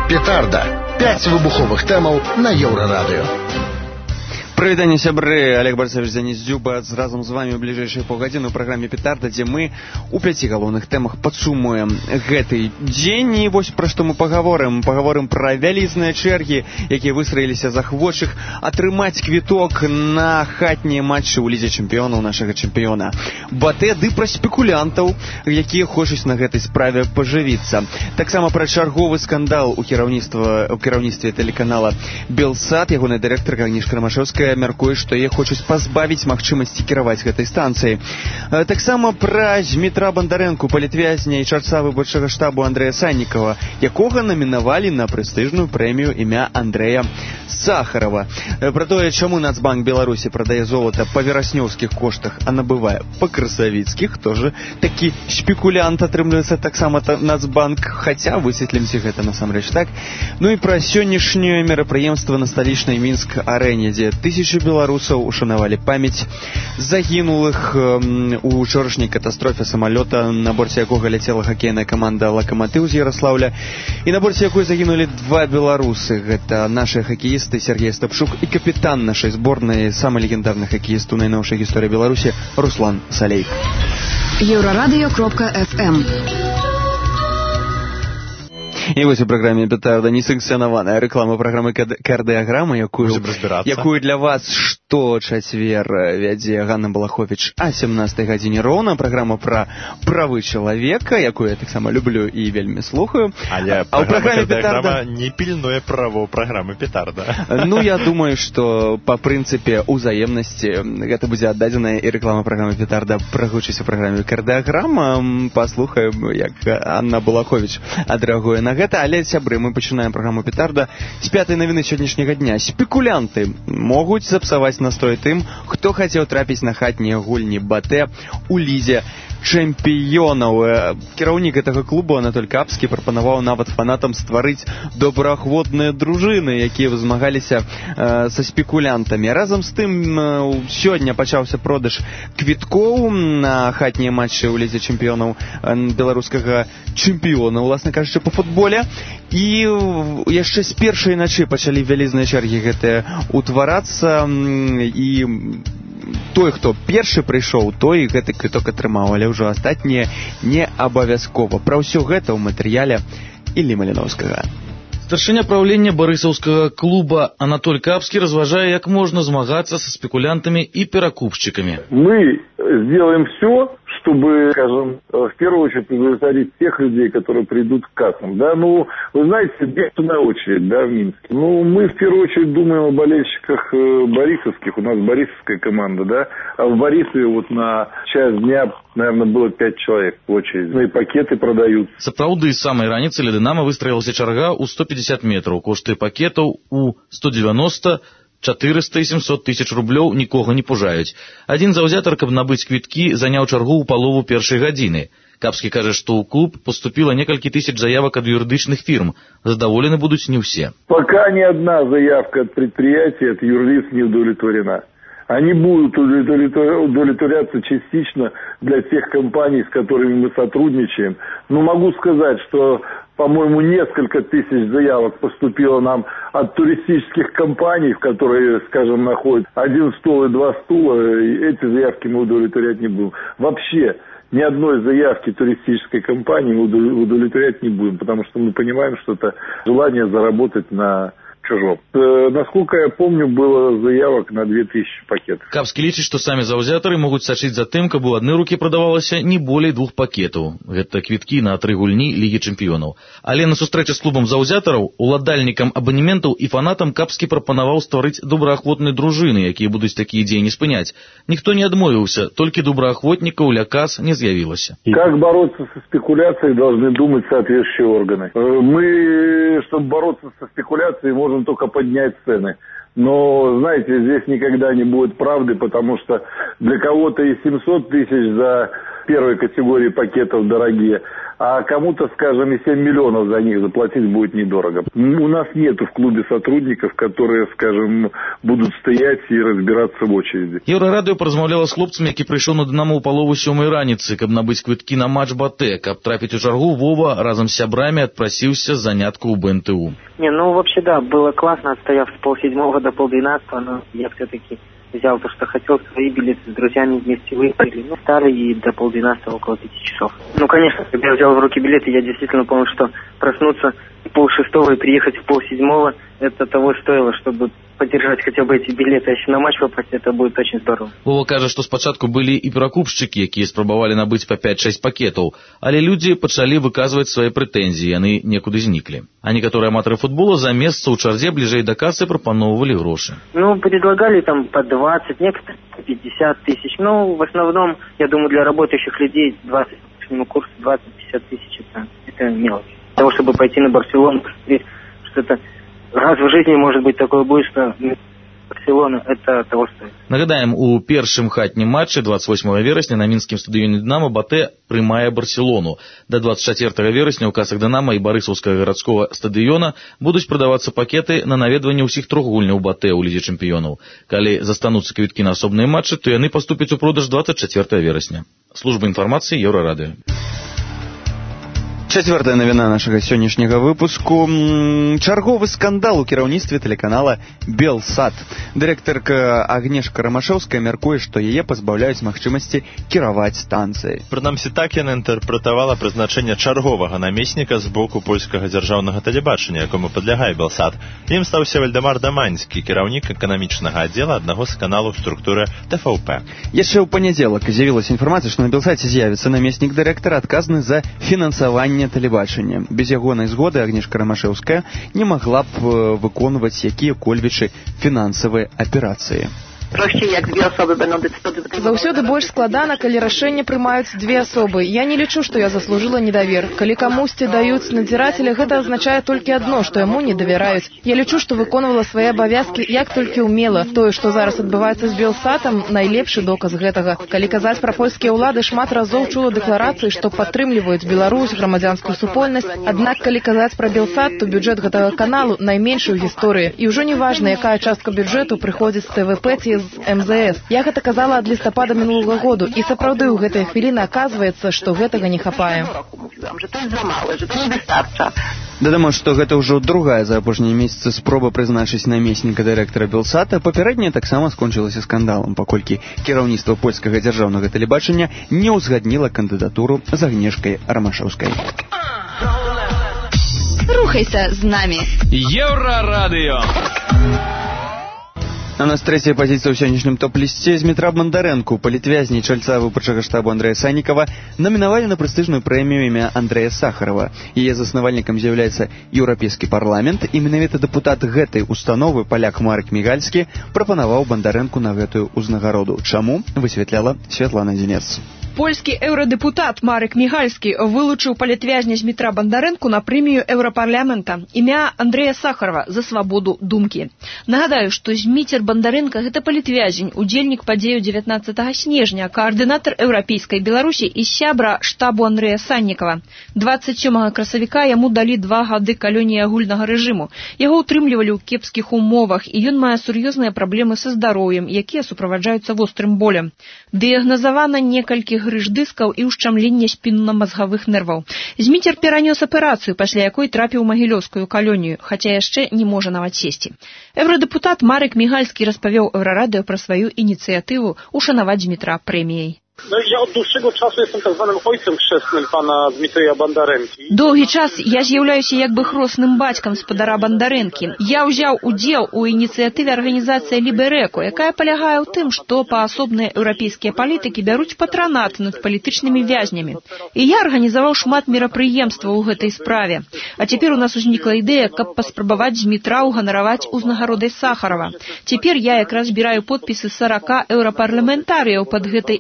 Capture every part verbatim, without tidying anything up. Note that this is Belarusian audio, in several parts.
Петарда. Пяць выбуховых тэмаў на Еўрарадыё. Прывітанне, сябры, Олег Борисович Занездзюба разам з вами ў бліжэйшай паўгадзіны ў праграме «Петарда», дзе мы у пяці галоўных тэмах падсумуем гэты дзень. І вось пра што мы пагаворым. Пагаворым пра вялізныя чэргі, якія выстраіліся з ахвочых атрымаць квіток на хатнія матчы ў лізе чэмпіёнаў нашага чэмпіёна БАТЭ, ды пра спекулянтаў, якія хочуць на гэтай справе пажывіцца. Таксама пра чарговы скандал у кіраўніцтва у кіраўніцтве тэлеканала «Белсат». Ягоная дырэктарка Агнешка Рамашэўская мяркуе, што яе хочуць пазбавіць магчымасці кіраваць гэтай станцыяй. Таксама пра Змітра Бандарэнку, палітвязня і чарца выбарчага штабу Андрэя Саннікава, якога намінавалі на прэстыжную прэмію імя Андрэя Сахарова. Пра тое, чаму Нацбанк Беларусі прадае золата па вераснёўскіх коштах, а набывае па красавіцкіх, тоже такі спекулянт атрымліваецца таксама Нацбанк, хаця высветлімся гэта насамрэч так. Ну і пра сённяшняе мерапрыемства на сталічнай Мінск-арэне, дзе тысячы беларусаў ушанавалі памяць загінулых у учорашняй катастрофе самалёта, на борце якога ляцела хакейная каманда «Лакаматыў» з Ярослаўля, і на борце якой загінулі два беларусы. Гэта нашыя хакеісты Сергей Стапшук і капітан нашай зборнай, самы легендарны хакеіст у найноўшай гісторыі Беларусі Руслан Салей. Еўрарадыё кропка эф эм. І вось у праграме «Петарда» несанкцыянаваная рэклама праграмы «Кардыяграма», якую, якую для вас што чацвер вядзе Ганна Балаховіч а сямнастай гадзіне роўна. Праграма пра правы чалавека, якую я таксама люблю і вельмі слухаю. Але а ў праграме «Кардыяграма» не пільнуе правоў праграмы «Петарда». Ну, я думаю, што па прынцыпе ўзаемнасці гэта будзе аддадзеная і рэклама праграмы «Петарда» прагучыць у праграме «Кардыяграма». Паслухаем, як Анна Балаховіч адрэагуе на гэта. Але, сябры, мы пачынаем праграму «Петарда» з пятай навіны сённяшняга дня. Спекулянты могуць запсаваць настрой тым, хто хацеў трапіць на хатнія гульні БАТЭ у лізе чэмпіёнаў. Кіраўнік гэтага клуба Анатоль Капскі прапанаваў нават фанатам стварыць добраахвотныя дружыны, якія змагаліся э, са спекулянтамі. Разам з тым, э, сёння пачаўся продаж квіткоў на хатнія матчы ў лізе чэмпіёнаў э, беларускага чэмпіёна, уласна кажучы, па футболе. І яшчэ з першай начы пачалі вялізныя чэргі гэтыя утварацца, і той, хто першы прыйшоў, той гэты квіток атрымаў, але ўжо астатнія не абавязкова. Пра ўсё гэта ў матэрыяле Іллі Маліноўскага. Старшыня правлення барысаўскага клуба Анатоль Капскі разважае, як можна змагацца са спекулянтамі і перакупшчыкамі. Мы сделаем все, чтобы, скажем, в первую очередь удовлетворить тех людей, которые придут к кассам. Да, ну, вы знаете, бешеная очередь, да, в Минске. Ну, мы в первую очередь думаем о болельщиках э, борисовских, у нас борисовская команда, да, а в Борисове вот на час дня, наверное, было пять человек в очереди. Ну, и пакеты продают. Сапраўды, з самай раніцы ля «Дынама» выстраілася чарга ў сто пятьдесят метраў. Кошты пакетаў у сто девяносто, чатырыста і сямсот тысяч рублёў нікога не пужаюць. Адзін заўзятар, каб набыць квіткі, заняў чаргу ў палову першай гадзіны. Капскі кажа, што ў клуб поступила некалькі тысяч заявак ад юридычных фирм. Задоволены будуць не все. Пока ни одна заявка от предприятия, от юрлиц не удовлетворена. Они будут удовлетворяться частично для тех компаний, с которыми мы сотрудничаем. Но могу сказать, что, по-моему, несколько тысяч заявок поступило нам от туристических компаний, в которые, скажем, находят один стол и два стула. И эти заявки мы удовлетворять не будем. Вообще, ни одной заявки туристической компании мы удовлетворять не будем, потому что мы понимаем, что это желание заработать на чужом. Э, насколько я помню, было заявок на две тысячи пакетов. Капскі лічыць, што самі заўзятары могуць сачыць за тым, каб у адны рукі прадавалася не болей двух пакетаў. Гэта квіткі на тры гульні Лігі чэмпіёнаў. Але на сустрэчы з клубам заўзятараў, уладальнікам абанементаў і фанатам Капскі прапанаваў стварыць добраахвотныя дружыны, якія будуць такія дзеянні спыняць. Ніхто не адмовіўся, толькі добраахвотнікаў ля кас не з'явілася. Как бороться со спекуляцией, должны думать соответствующие органы. Мы, чтобы бороться со спекуляцией, можем только поднять цены. Но, знаете, здесь никогда не будет правды, потому что для кого-то и семьсот тысяч за первой категории пакетов дорогие, а кому-то, скажем, и семь миллионов за них заплатить будет недорого. У нас нету в клубе сотрудников, которые, скажем, будут стоять и разбираться в очереди. Еўрарадыё паразмаўляла з хлопцамі, які прыйшоў на Дынамо ў палову сёмай раніцы, каб набыць квіткі на матч Батэ. Каб трапіць у чаргу, Вова разам з сябрамі адпрасіўся з занятку ў БНТУ. Не, ну вообще да, было классно, отстояв с полседьмого до полдвенадцатого, но я все-таки взял то, что хотел, свои билеты с друзьями вместе выиграли. Ну, стали и до полдвенадцатого, около пяти часов. Ну, конечно, когда я взял в руки билеты, я действительно понял, что проснуться в полшестого и приехать в полседьмого, это того стоило, чтобы поддержать хотя бы эти билеты. А если на матч попасть, это будет очень здорово. Вова кажа, што спачатку былі і перакупшчыкі, якія спрабавалі набыць па пять-шесть пакетаў, але людзі пачалі выказваць свае прэтэнзіі, яны некуды зніклі. А некаторыя аматары футбола за месца ў чарзе бліжэй да касы прапаноўвалі грошы. Ну, предлагали там по двадцать, некоторые по пятьдесят тысяч. Ну, в основном, я думаю, для работающих людей двадцать, ну, курс двадцать-пятьдесят тысяч, это, это мелочь. Для того, чтобы пойти на Барселону, посмотреть, что это раз в жизни, может быть, такое будет, что Барселона, это того стоит. Нагадаем, у першым хатнім матчы двадцать восьмого верасня на мінскім стадыёне Дынамо Батэ прымае Барселону. До двадцать четвёртого верасня ў касах Дынамо і Барысаўскага гарадскога стадыёна будуць прадавацца пакеты на наведванне ўсіх трох гульняў Батэ ў лізе чэмпіёнаў. Калі застануцца квіткі на асобныя матчы, то яны паступяць у продаж двадцать четвёртого верасня. Служба інфармацыі Еўрарадыё. Чацвёртая навіна нашага сённяшняга выпуску. Чарговы скандал у кіраўніцтве тэлеканала Белсат. Дырэктарка Агнешка Рамашэўская мяркуе, што яе пазбаўляюць магчымасці кіраваць станцыяй. Прынамсі так яна інтэрпрэтавала прызначэнне чарговага намесніка з боку польскага дзяржаўнага тэлебачання, якому падлягае Белсат. Ім стаўся Вальдэмар Даманьскі, кіраўнік эканамічнага аддзела аднаго з каналаў структуры Тэ Вэ Пэ. Яшчэ ў панядзелак з'явілася інфармацыя, што на Белсаце з'явіцца намеснік дырэктара, адказны за фінансаванне тэлебачання. Без ягонай згоды Агнешка Рамашэўская не магла б выконваць якія-кольвічы фінансавыя аперацыі. Prościej, jak dwie osoby będą decydować. Заўсёды больш складана, калі рашэнне прымаюць две асобы. Я не лічу, што я заслужыла недавер. Калі камусьці даюць надзірателя, гэта азначае толькі адно, што яму не давяраюць. Я лічу, што выконвала свае абавязкі як толькі ўмела. Тое, што зараз адбываецца з Белсатам, найлепшы доказ гэтага. Калі казаць пра польскія ўлады, шмат разоў чула дэкларацыі, што падтрымліваюць Беларусь, грамадзянскую супольнасць. Аднак, калі казаць пра Белсат, то бюджэт гэтага каналу найменшы ў гісторыі. І ўжо не важна, якая частка бюджэту прыходзіць з Тэ Вэ Пэ ці з эм зэ эс. Я гэта казала ад лістапада мінулага году, і сапраўды ў гэтай хвіліны аказваецца, што гэтага не хапае. Дадамо, што гэта ўжо другая за апошнія месяцы спроба прызначыць намесніка дырэктара Белсата. Папярэдняя таксама скончылася скандалам, паколькі кіраўніцтва польскага дзяржаўнага тэлебачання не ўзгадніла кандыдатуру з Агнешкай Рамашэўскай. Рухайся з намі. Еўрарадыё. А у нас третья позиция ў сённяшнім топ-лісце. Змітра Бандарэнку, палітвязні чальца выбарчага штабу Андрэя Саннікава, намінавалі на прэстыжную прэмію імя Андрэя Сахарова. Яе заснавальнікам з'яўляецца Еўрапейскі парламент, і менавіта дэпутат гэтай установы, паляк Марк Мігальскі, прапанаваў Бандарэнку на гэтую ўзнагароду. Чаму? Высвятляла Святлана Дзінец. Польскі еўрадэпутат Марек Мігальскі вылучыў палітвязня Змітра Бандарэнку на прэмію Еўрапарламента імя Андрэя Сахарова за свабоду думкі. Нагадаю, што Зміцер Бандарэнка гэта палітвязень, удзельнік падзею дзевятнаццатага снежня, каардынатар еўрапейскай Беларусі і сябра штабу Андрэя Саннікава. дваццаць сёмага красавіка яму далі два гады калоніі агульнага рэжыму. Яго ўтрымлівалі ў кепскіх умовах, і ён мае сур'ёзныя праблемы са здароўем, якія суправаджаюцца вострым болем. Дыягназавана некалькі грыж дыскаў і ўшчамленне спінна-мазгавых нерваў. Зміцер перанёс аперацыю, пасля якой трапіў у магілёўскую калонію, хаця яшчэ не можа нават сесці. Еўрадэпутат Марек Мігальскі распавёў Еўрарадыё пра сваю ініцыятыву ушанаваць Змітра прэміяй. No ja od dłuższego czasu jestem tak zwanym ojcem chrzestnym pana Dmitrija Бандарэнкі. Доўгі час я з'яўляюся як бы хросным бацькам спадара Бандарэнкі. Я ўзяў удзел у ініцыятыве арганізацыі Ліберэко, якая палягае ў тым, што паасобныя еўрапейскія палітыкі бяруць патранат над палітычнымі вязнямі. І я арганізаваў шмат мерапрыемстваў у гэтай справе. А цяпер у нас узнікла ідэя, каб паспрабаваць Змітра ўганараваць узнагародай Сахарова. Цяпер я якраз збіраю подпісы сорока еўрапарламентарыяў пад гэтай ініцыятывай.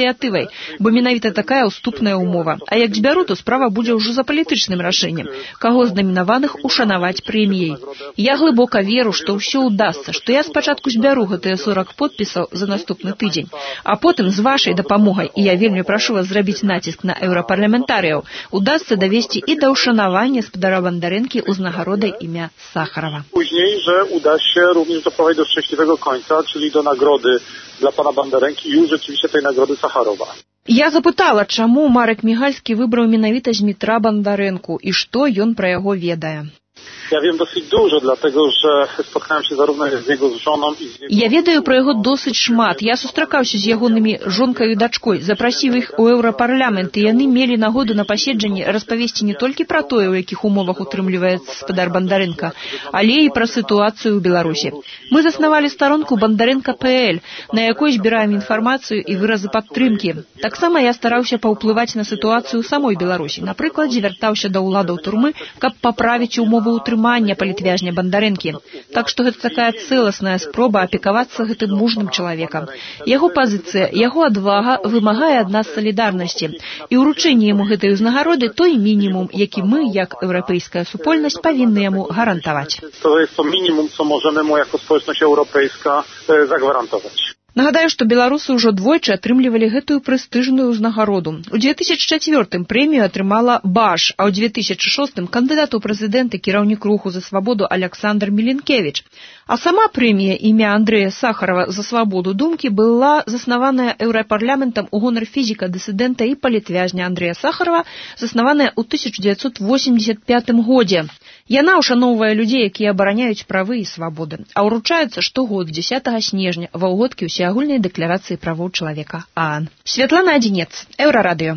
ініцыятывай, бо менавіта такая уступная умова. А як збяру, то справа будзе ўжо за палітычным рашэннем, каго з намінаваных ушанаваць прэміяй. Я глыбока веру, што ўсё ўдасца, што я спачатку збяру гэтыя сорок подпісаў за наступны тыдзень, а потым з вашай дапамогай, і я вельмі прашу вас зрабіць націск на еўрапарламентарыяў, удасца давесці і да ушанавання спадара Бандарэнкі ўзнагародай імя Сахарова. Później, że uda się również doprowadzić do szczęśliwego końca, czyli do nagrody dla pana Bandarэнki i już rzeczywiście tej nagrody Sacharowa. Я запытала, чаму Марек Мігальскі выбраў менавіта Змітра Бандарэнку і што ён пра яго ведае. Ja wiem dosyć dużo, dlatego że spotkałem się zarówno z jego żoną i z jego... Я ведаю пра яго досыць шмат. Я сустракаўся з ягонымі жонкай і дачкой, запрасіў іх у еўрапарламент, і яны мелі нагоду на паседжанні распавесці не толькі пра тое, у якіх умовах утрымліваецца спадар Бандарэнка, але і пра сітуацыю ў Беларусі. Мы заснавалі старонку Бандарэнка точка пэ эль, на якой збіраем інфармацыю і выразы падтрымкі. Таксама я стараўся паўплываць на сітуацыю самой Беларусі. Напрыклад, звяртаўся да ўладаў турмы, каб паправіць умовы утрымання палітвязня Бандарэнкі. Так што гэта такая цэласная спроба апекавацца гэтым мужным чалавекам. Яго пазіцыя, яго адвага вымагае ад нас салідарнасці. І ўручэнне яму гэтай узнагароды той мінімум, які мы, як еўрапейская супольнасць, павінны яму гарантаваць. To jest to minimum, co możemy mu jako społeczność europejska zagwarantować. Нагадаю, што беларусы ўжо двойчы атрымлівалі гэтую прэстыжную ўзнагароду. У две тысячы чацвёртым прэмію атрымала Баш, а ў две тысячы шостым кандыдат у прэзідэнты, кіраўнік руху за свабоду Аляксандр Міленкевіч. А сама прэмія імя Андрэя Сахарова за свабоду думкі была заснаваная еўрапарламентам у гонар фізіка-дысідэнта і палітвязня Андрэя Сахарова, заснаваная ў тысяча дзевяцьсот восемьдесят пятым годзе. Яна ушаноўвае людзей, якія абараняюць правы і свабоды, а ўручаецца штогод дзесятага снежня ва ўгодкі ўсеагульнай дэкларацыі правоў чалавека ААН. Святлана Адзінец, Еўрарадыё.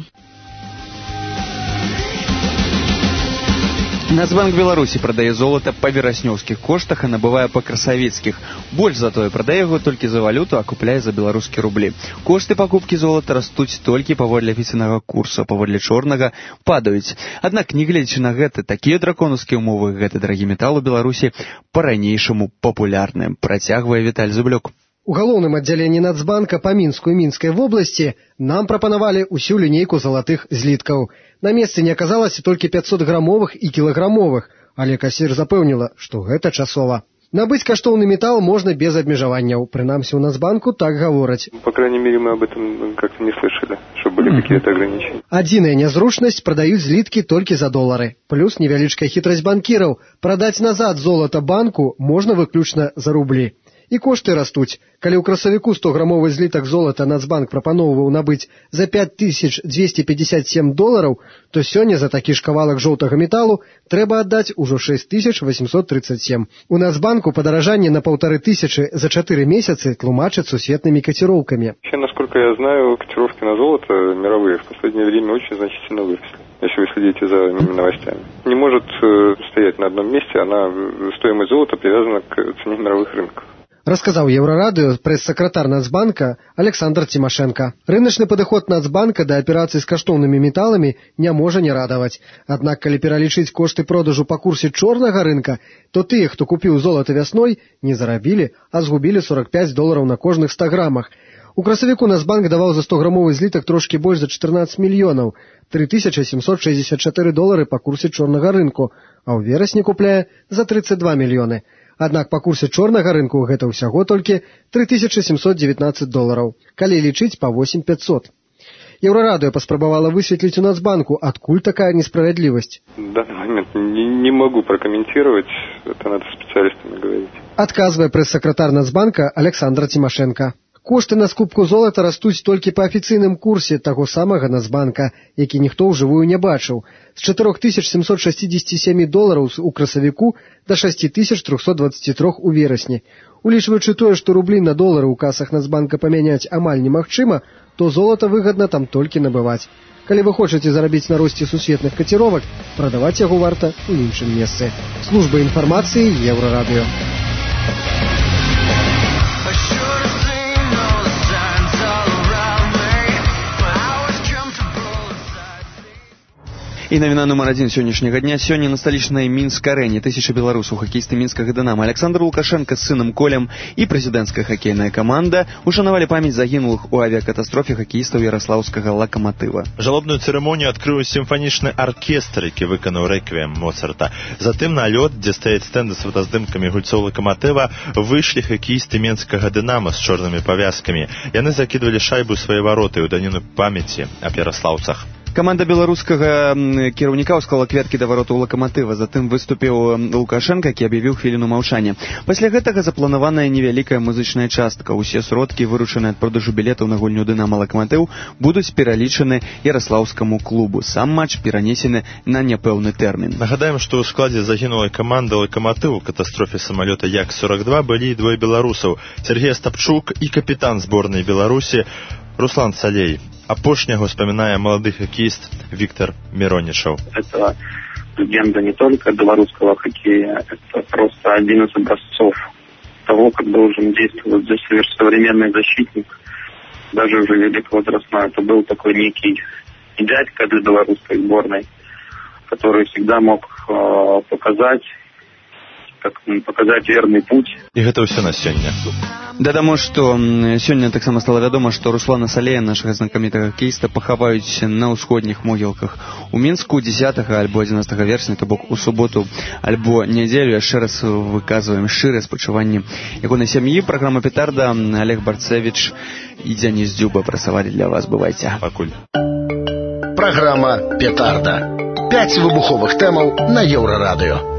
Нацбанк Беларусі прадае золата па вераснёўскіх коштах, а набывае па красавецкіх. Больш затое прадае яго толькі за валюту, а купляе за беларускі рублі. Кошты пакупкі золата растуць толькі паводле афіцыйнага курса, паводле чорнага падаюць. Аднак, не гледзячы на гэта, такія драконаўскія ўмовы, гэты дарагі метал у Беларусі па-ранейшаму папулярны, працягвае Віталь Зублёк. У галоўным аддзяленні Нацбанка па Мінску і Мінскай вобласці нам прапанавалі ўсю лінейку залатых зліткаў. На месцы не аказалася толькі пятьсотграмовых і кілаграмовых, але касір запэўніла, што гэта часова. Набыць каштоўны метал можна без абмежаванняў. Прынамсі, у Нацбанку так гавораць. По крайней мере, мы об этом как-то не слышали, что были mm-hmm. какие-то ограничения. Адзіная нязручнасць, прадаюць зліткі толькі за долары. Плюс невялічкая хітрасць банкіраў. Прадаць назад золата банку можна выключна за рублі. І кошты растуць. Калі ў красавіку стограмовы злітак золата Нацбанк прапаноўваў набыць за пять тысяч двести пятьдесят семь долараў, то сёння за такі ж кавалак жоўтага металу трэба аддаць ужо шесть тысяч восемьсот тридцать семь. У Нацбанку падаражанне на полторы тысячи за четыре месяцы тлумачаць сусветнымі котировками. Вообще, насколько я знаю, котировки на золото мировые в последнее время очень значительно выросли, если вы следите за новостями. Не может э, стоять на одном месте, она, стоимость золота привязана к цене мировых рынков. Расказаў Еўрарадыё прэс-сакратар Нацбанка Александр Тимошенко. Рыначны падыход Нацбанка да аперацый з каштоўнымі металамі не можа не радаваць. Аднак, калі пералічыць кошты продажу па курсе чорнага рынка, то тыя, хто купіў золата вясной, не зарабілі, а згубілі сорок пять долараў на кожных ста грамах. У красавіку Нацбанк даваў за стограмовы злітак трошкі больш за чатырнаццаць мільёнаў, три тысячи семьсот шестьдесят четыре долары па курсе чорнага рынку, а ў верасні купляе за тридцать два мільёны. Аднак па курсе чорнага рынку гэта ўсяго толькі три тысячи семьсот девятнадцать долараў, калі лічыць па восемь тысяч пятьсот. Еўрарадыё паспрабавала высветліць у Нацбанку, адкуль такая несправядлівасць. В данный момент не, не могу прокомментировать, это надо с специалистами говорить. Адказвае прэс-сакратар Нацбанка Александр Тимошенко. Кошты на скупку золата растуць толькі па афіцыйным курсе таго самага Нацбанка, які ніхто ўжывую не бачыў. З четыре тысячи семьсот шестьдесят семь долараў у красавіку да шесть тысяч триста двадцать три у верасні. Улічваючы тое, што рублі на долары ў касах Нацбанка памяняць амаль немагчыма, то золата выгадна там толькі набываць. Калі вы хочаце зарабіць на росце сусветных каціровак, прадаваць яго варта ў іншым месцы. Служба інфармацыі Еўрарадыё. І навіна нумар адзін сённяшняга дня. Сёння на сталічнай Мінск-арэне тысяча беларусаў, хакеісты мінскага «Дынамо» Александр Лукашенко з сынам Колем і прэзідэнцкая хакейная каманда ушанавалі памяць загінулых у авіякатастрофе хакеістаў яраслаўскага «Лакаматыва». Жалобную цырымонію адкрыў сімфанічны аркестр, які выканаў рэквіем Моцарта. Затым на лёд, дзе стаяць стэнды з фотаздымкамі гульцоў «Лакаматыва», выйшлі хакеісты мінскага «Дынамо» з чорнымі павязкамі. Яны закідвалі шайбу свае вароты ў даніну памяці аб яраслаўцах. Каманда беларускага кіраўніка ўсклала кветкі да варотаў «Лакаматыва», затым выступіў Лукашенко, які аб'явіў хвіліну маўчання. Пасля гэтага запланаваная невялікая музычная частка. Усе сродкі, выручаныя ад продажу білетаў на гульню «Дынамо» «Лакаматыў», будуць пералічаны яраслаўскаму клубу. Сам матч перанесены на няпэўны тэрмін. Нагадаем, што ў складзе загінулай каманды «Лакаматыў» у катастрофе самалёта Як сорок два былі двое беларусаў – Сергей Остапчук і капітан зборнай Беларусі Руслан Салей. Апошняго вспоминая молодой хоккеист Виктор Миронишев. Это легенда не только белорусского хоккея, это просто один из образцов того, как должен действовать современный защитник, даже уже великовозрастной. Это был такой некий дядька для белорусской сборной, который всегда мог э, показать, как показать верный путь. І гэта ўсё на сёння. Дадаму, што сёння таксама стала вядома, што Руслана Салея, нашага знакамітага хакеіста, пахаваюць на ўсходніх могілках у Мінску дзесятага альбо адзінаццатага верасня, то бок у суботу альбо нядзелю. Яшчэ раз выказваем шчырыя спачуванні ягонай сям'і. Праграма «Петарда», Олег Барцевич і Дзяніс Дзюба працавалі для вас. Бывайце. Пакуль. Праграма «Петарда». Пяць выбуховых тэмаў на Еўрарадыё.